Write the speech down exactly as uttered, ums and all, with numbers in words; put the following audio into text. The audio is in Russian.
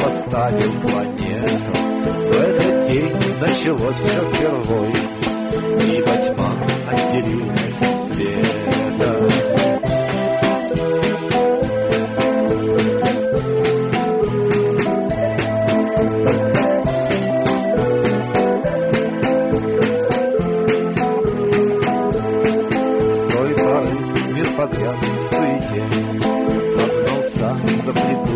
поставил планету. В этот день началось все впервой, ибо тьма отделилась от света. С той поры мир погряз в суете, погнался за плиту.